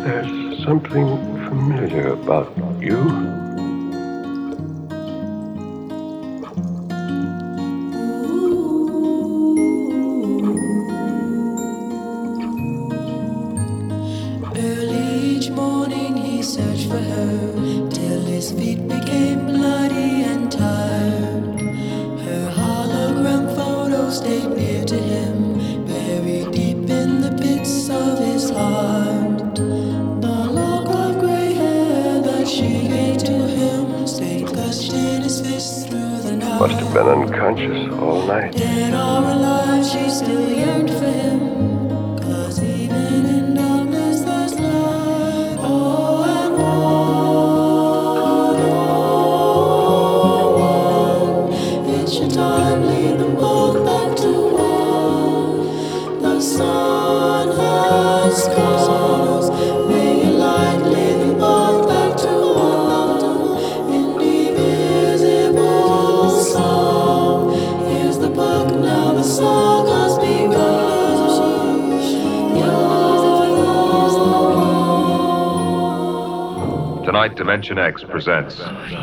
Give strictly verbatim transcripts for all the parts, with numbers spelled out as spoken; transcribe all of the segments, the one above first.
There's something familiar about you. Early each morning he searched for her till his feet became bloody and tired. Her hologram photo stayed near to him, buried deep in the pits of his heart. The lock of gray hair that she gave to him stayed clutched in his fist through the night. Must have been unconscious all night. Dead or alive, she still yearned for him. Cause even in darkness there's light. Oh, and one, oh, one. It should time lead them both back to one. The sun has gone. May your light lead them both back to one. Indivisible song. Here's the book, now the song has begun. Tonight, Dimension X presents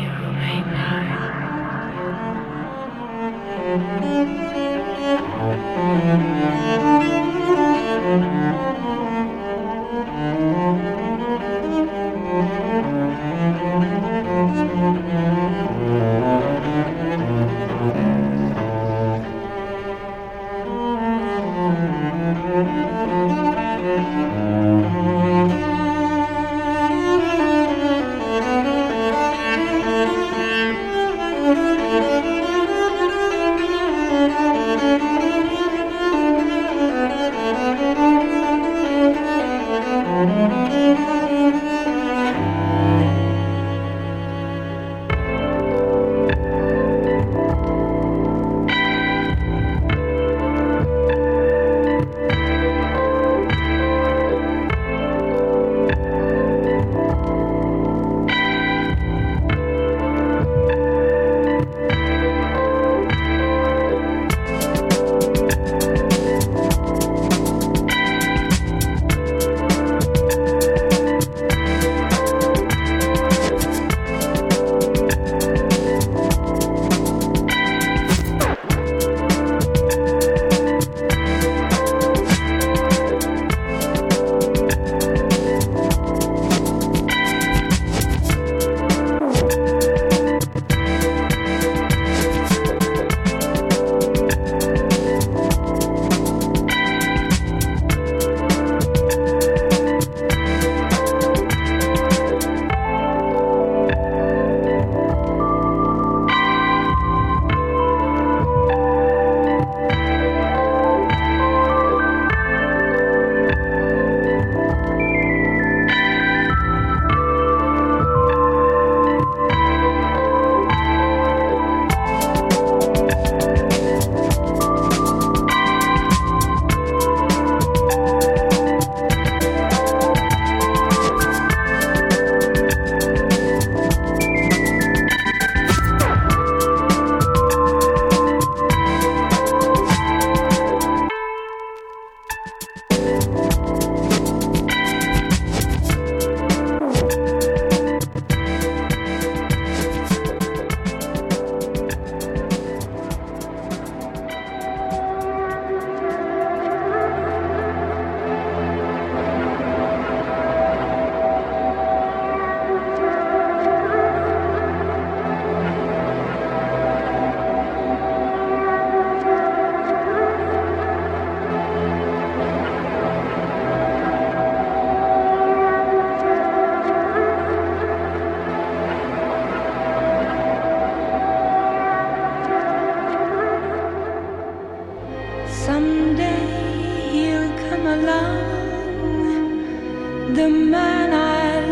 the man I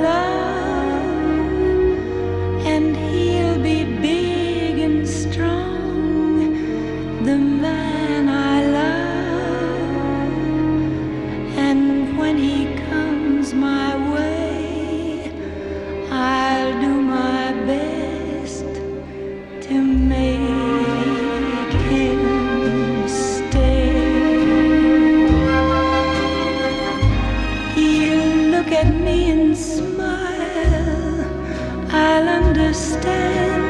love, and he'll be big and strong, the man I love, and when he comes my way, I'll do my best to make him stay. He'll look at me smile, I'll understand.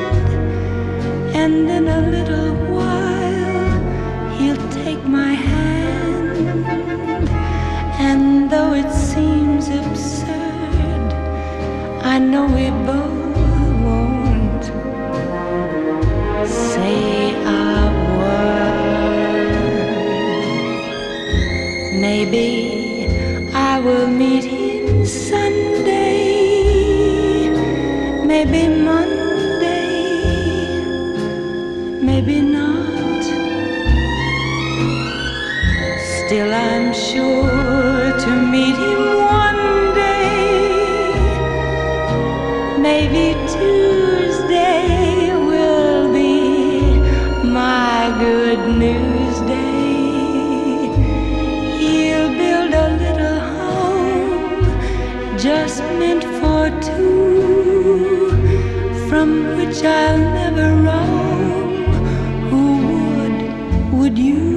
And in a little while, he'll take my hand. And though it seems absurd, I know we both won't say a word. Maybe I will meet him Sunday, maybe Monday, maybe not. Still I'm sure to meet him one day. Maybe Tuesday will be my good news day. He'll build a little home just meant for two, from which I'll never roam. Who would, would you?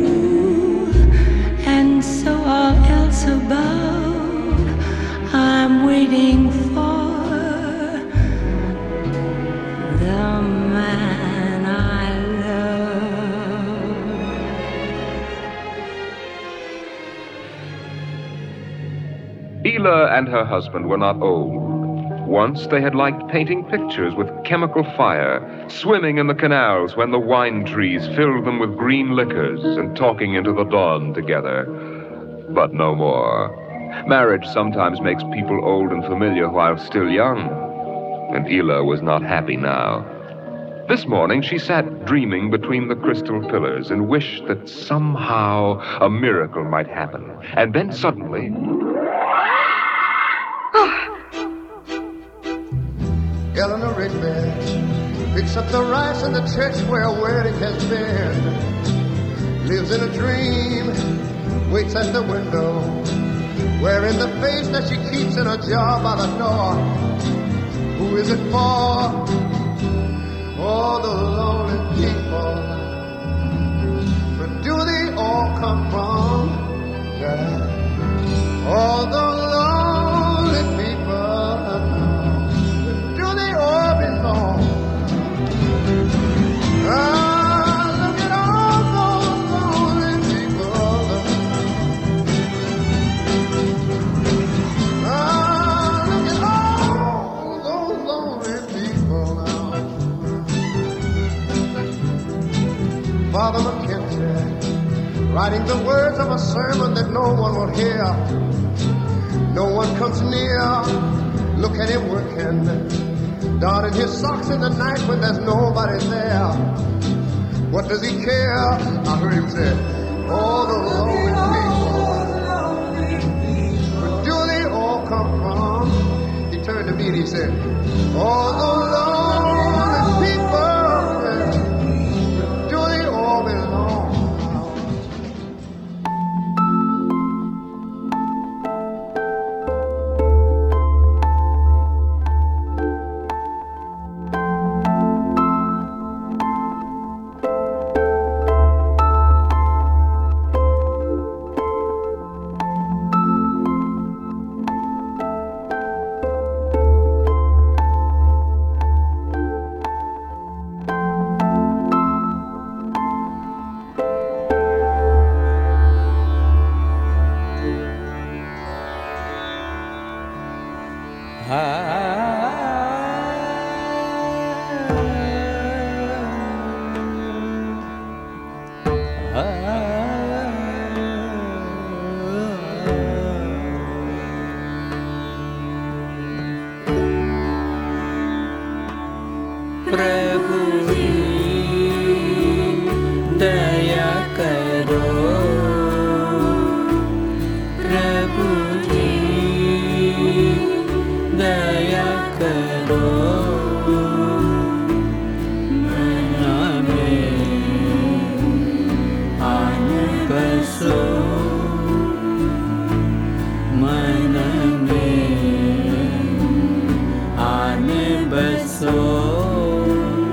And so all else above, I'm waiting for the man I love. Ela and her husband were not old. Once they had liked painting pictures with chemical fire, swimming in the canals when the wine trees filled them with green liquors, and talking into the dawn together. But no more. Marriage sometimes makes people old and familiar while still young, and Ela was not happy now. This morning she sat dreaming between the crystal pillars and wished that somehow a miracle might happen. And then suddenly... Eleanor Rigby picks up the rice in the church where a wedding has been. Lives in a dream, waits at the window, wearing the face that she keeps in a jar by the door. Who is it for? Oh, the lonely people. But do they all come from? Yeah. All the lonely people. Ah, look at all those lonely people. Ah, look at all those lonely people now. Father McKenzie, writing the words of a sermon that no one will hear. No one comes near. Look at him working, darning his socks in the night when there's nobody there. What does he care? I heard him say, all the lonely people. Where do they all come from? He turned to me and he said, all the lonely people. Where do they all belong? Soul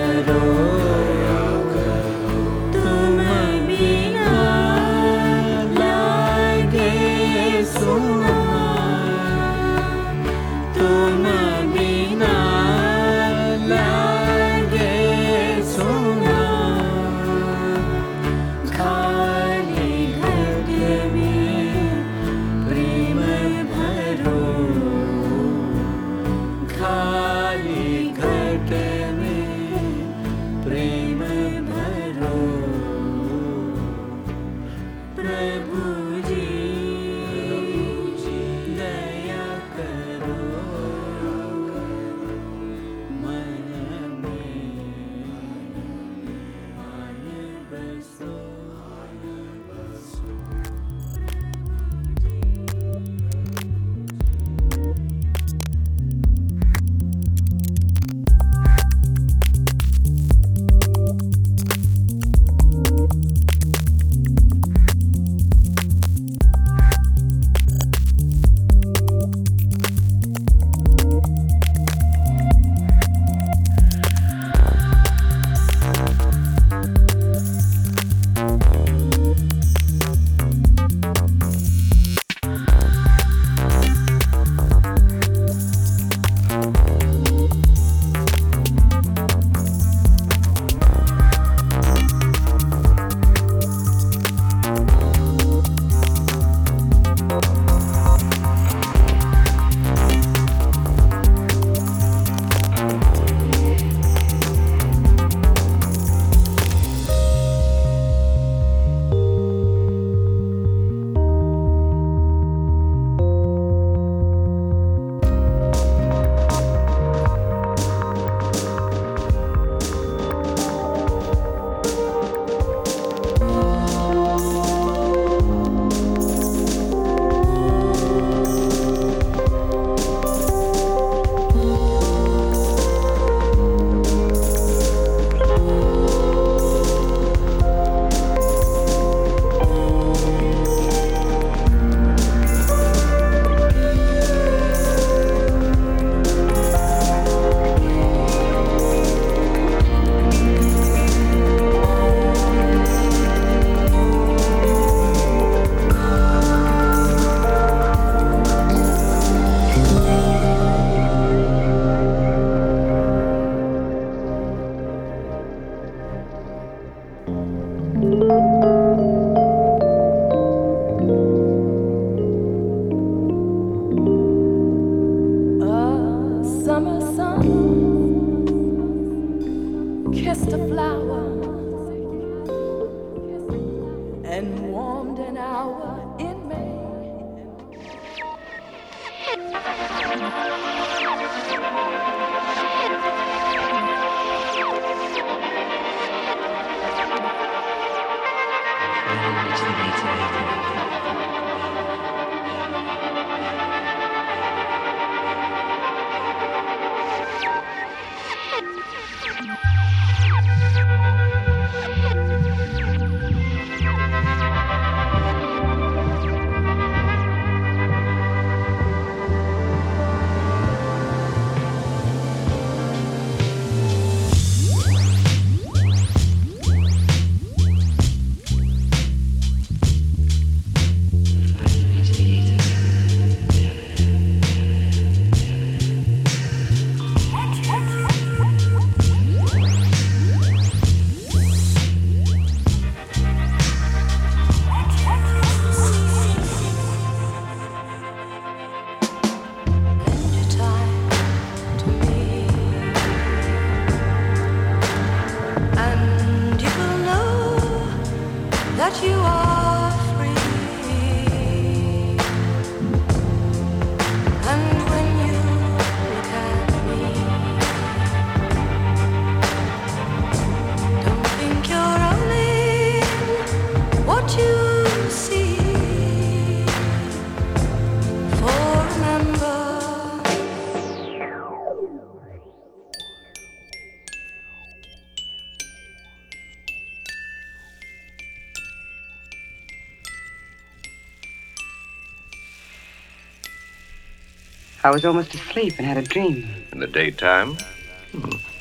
I was almost asleep and had a dream. In the daytime? A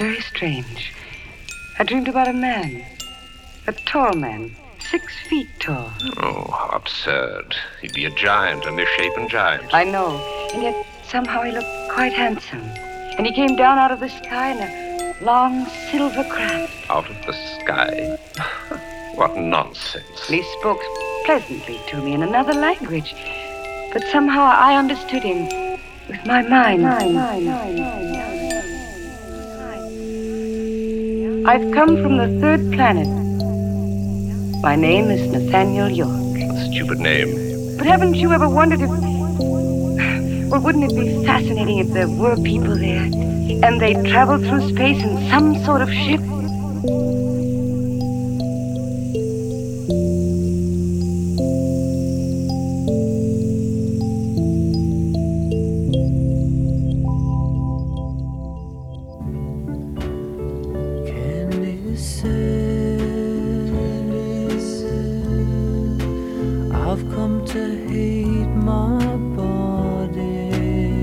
very strange. I dreamed about a man. A tall man. Six feet tall. Oh, how absurd. He'd be a giant, a misshapen giant. I know. And yet somehow he looked quite handsome. And he came down out of the sky in a long silver craft. Out of the sky? What nonsense. He spoke pleasantly to me in another language. But somehow I understood him with my mind. I've come from the third planet. My name is Nathaniel York. A stupid name. But haven't you ever wondered if... Well, wouldn't it be fascinating if there were people there, and they traveled through space in some sort of ship? I've come to hate my body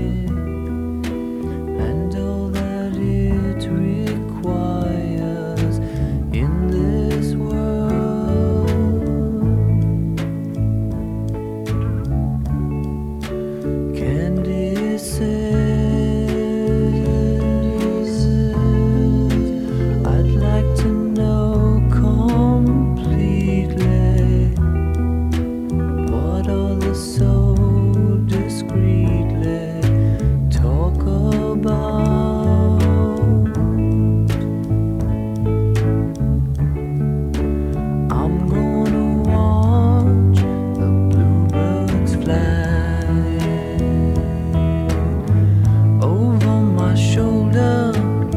and all that it requires in this world. Candy says I'd like to know completely so discreetly talk about. I'm gonna watch the bluebirds fly over my shoulder.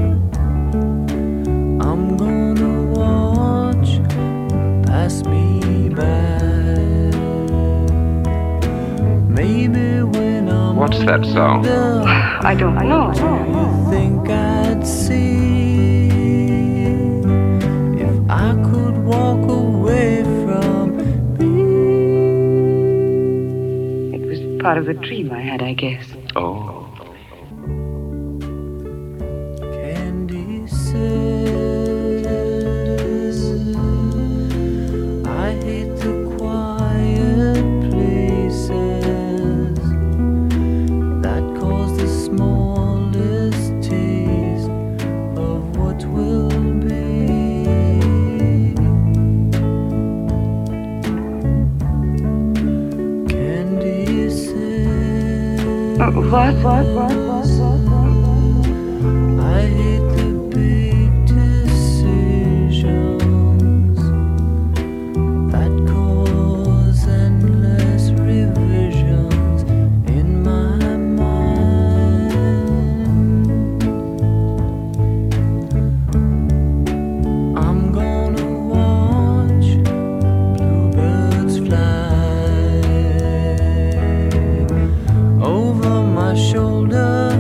I'm gonna watch them pass me by. Maybe when I'm What's that song? older, I don't know. you think I'd see if I could walk away from me? It was part of the dream I had, I guess. Oh. Candy says I hate the quiet places that cause the smallest taste of what will be. Candy says Uh, what? What? What? What? I hate the big decisions that cause endless revisions in my mind. I'm gonna watch bluebirds fly over my shoulder.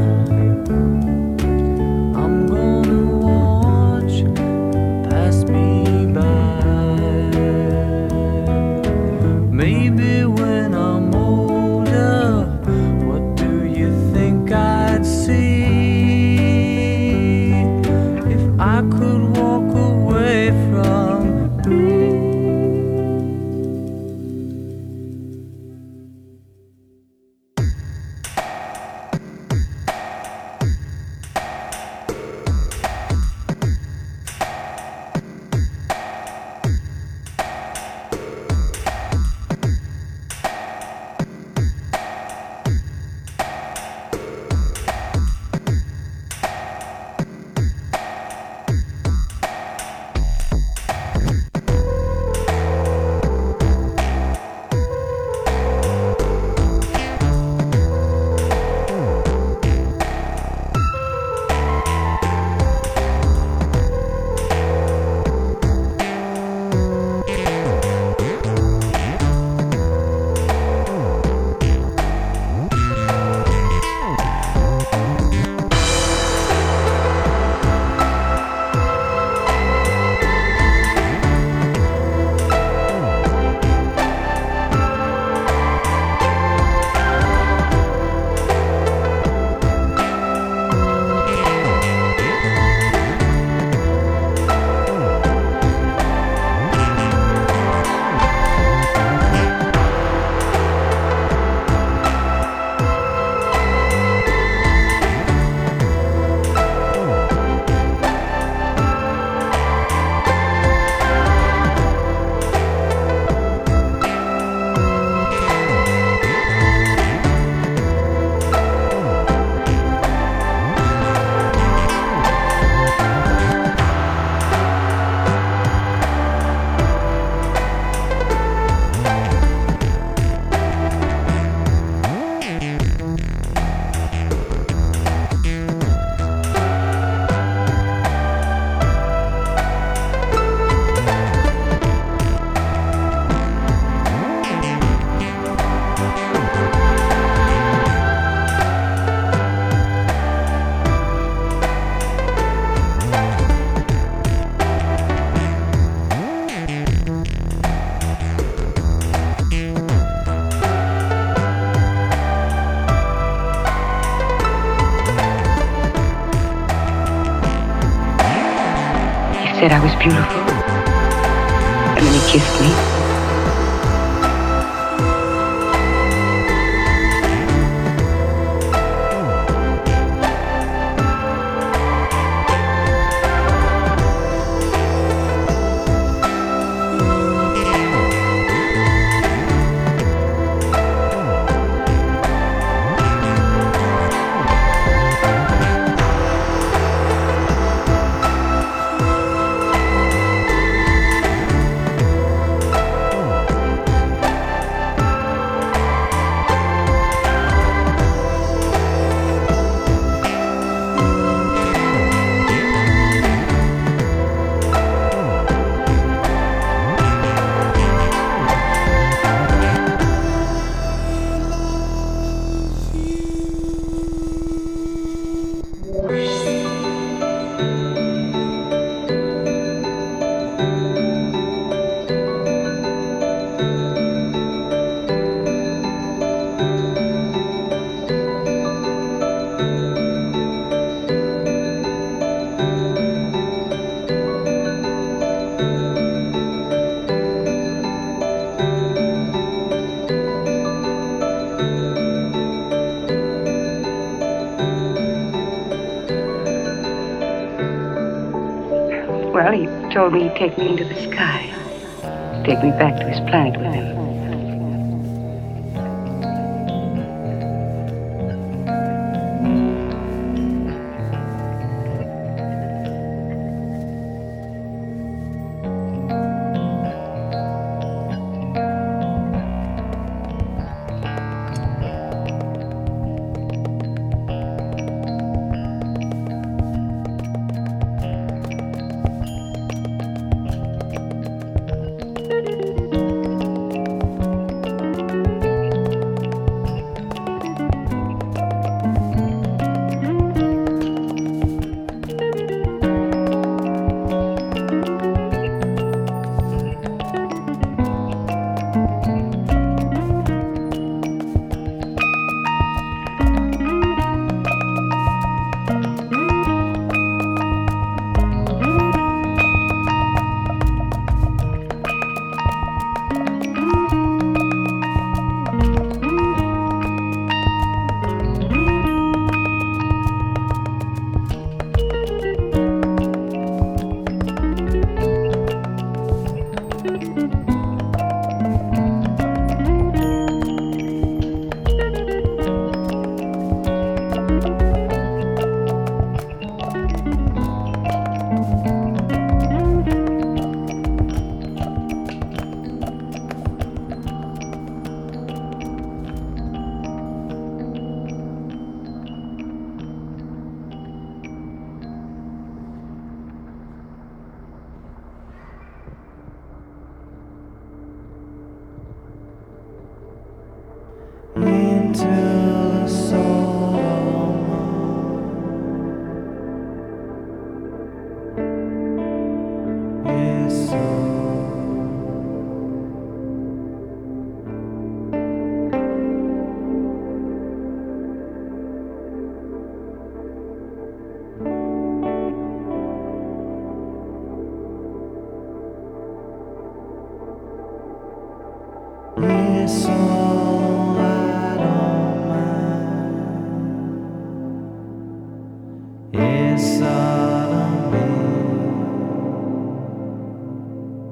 said I was beautiful. And then he kissed me. Well, he told me he'd take me into the sky. Take me back to his planet with him. Into the soul is so. It's all I don't mind. It's all on me.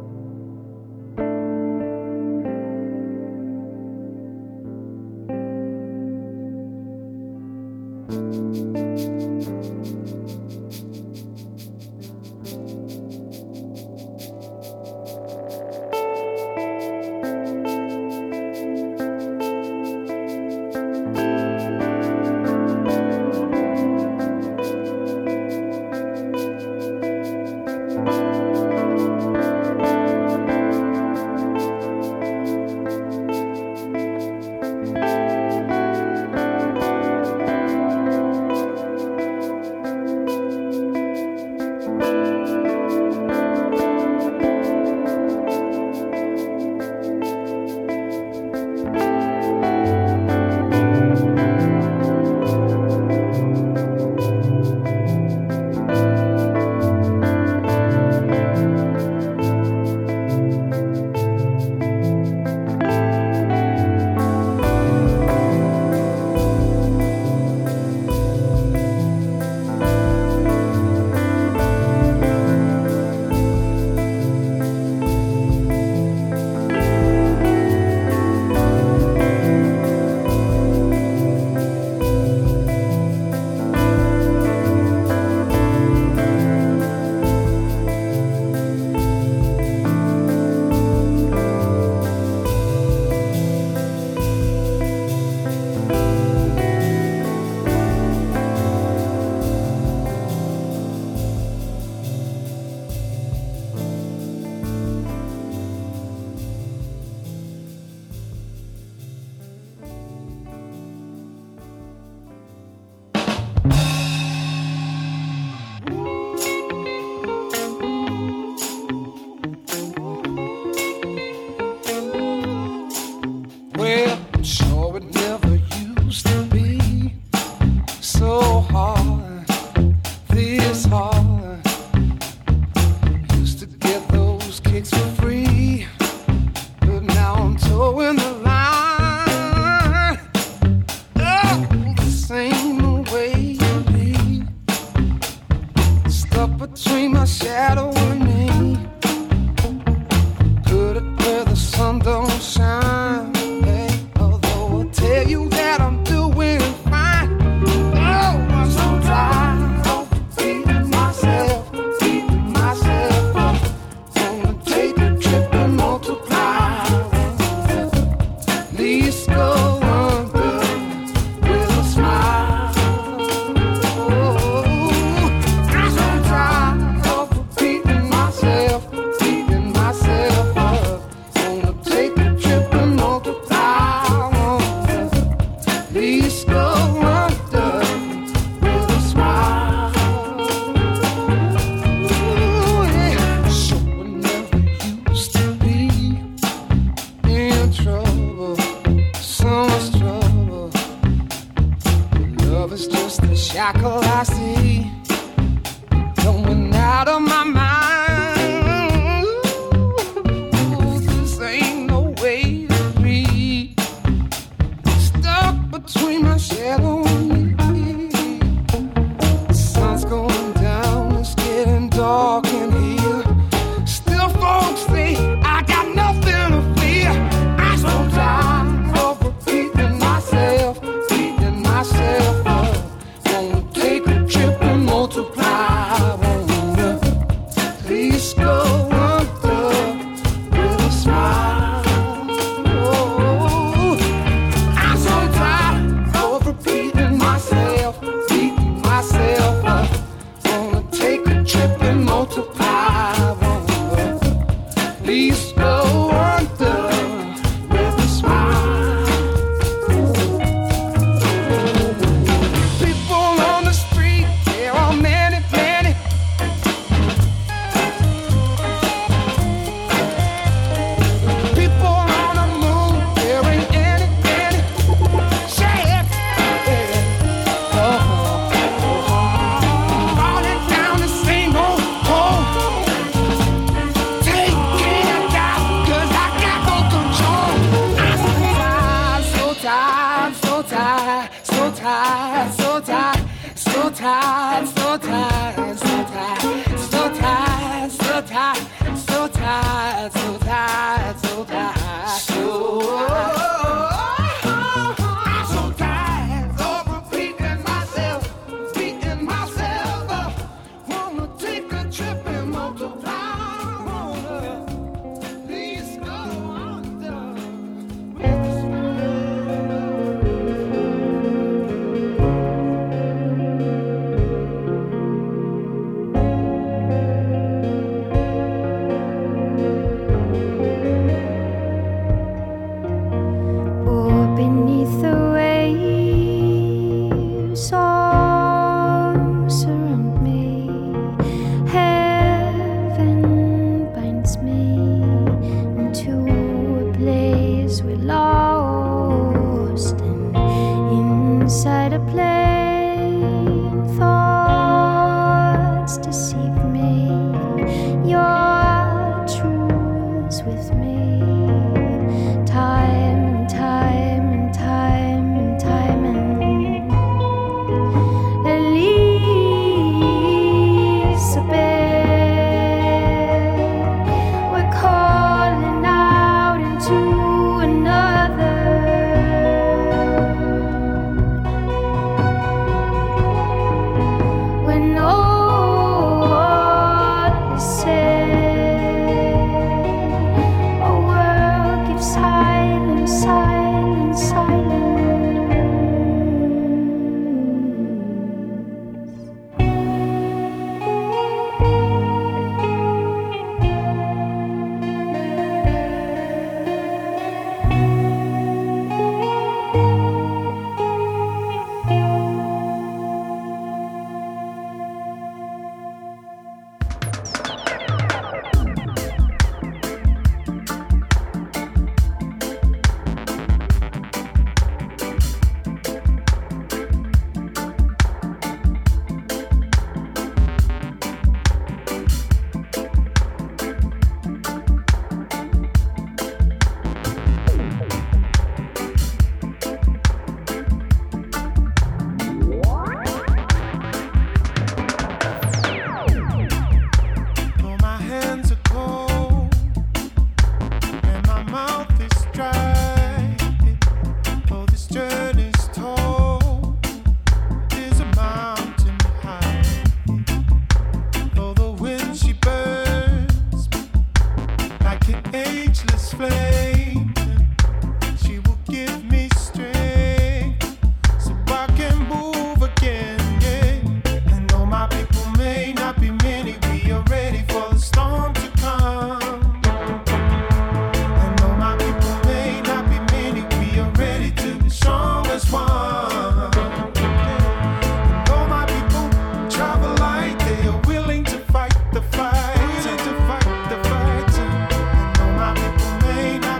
May not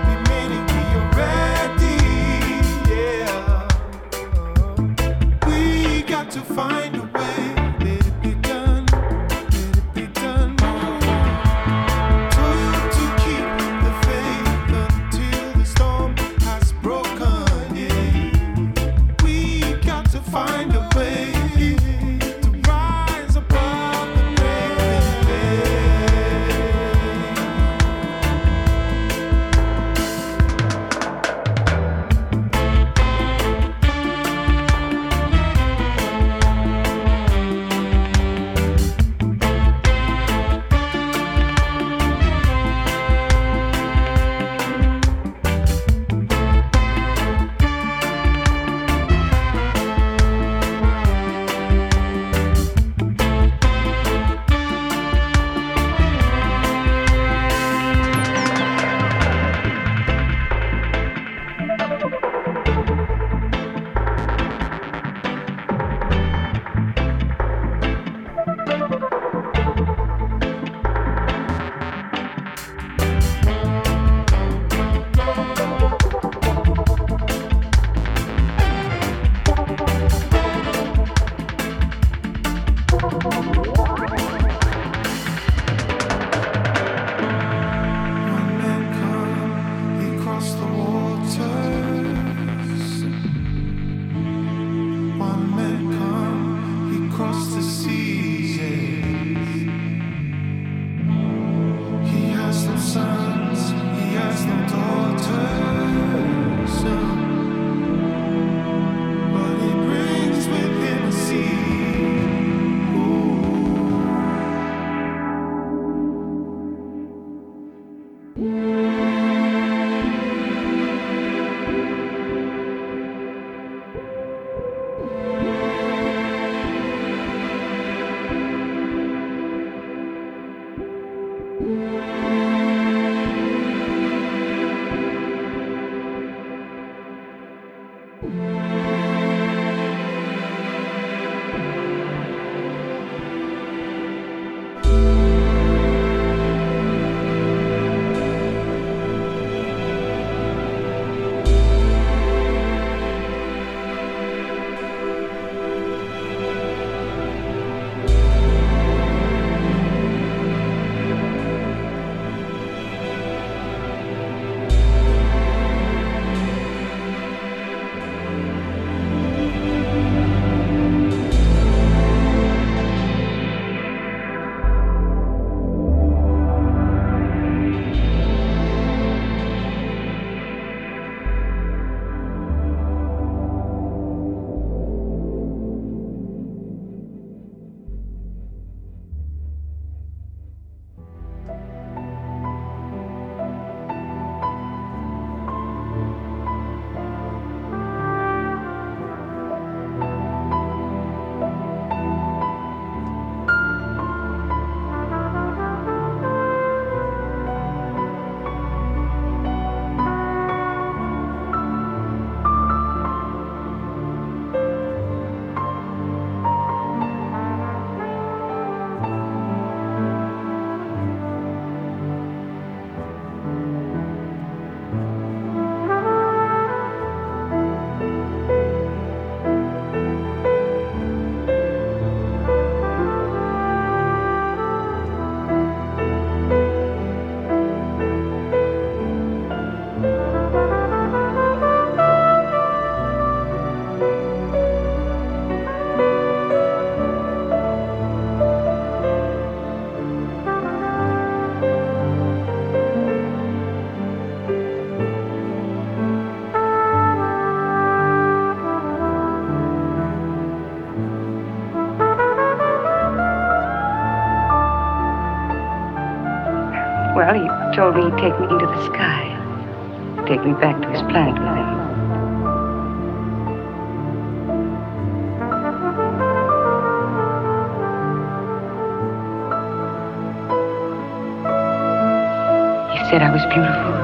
Well, he told me he'd take me into the sky. Take me back to his planet with him. He said I was beautiful.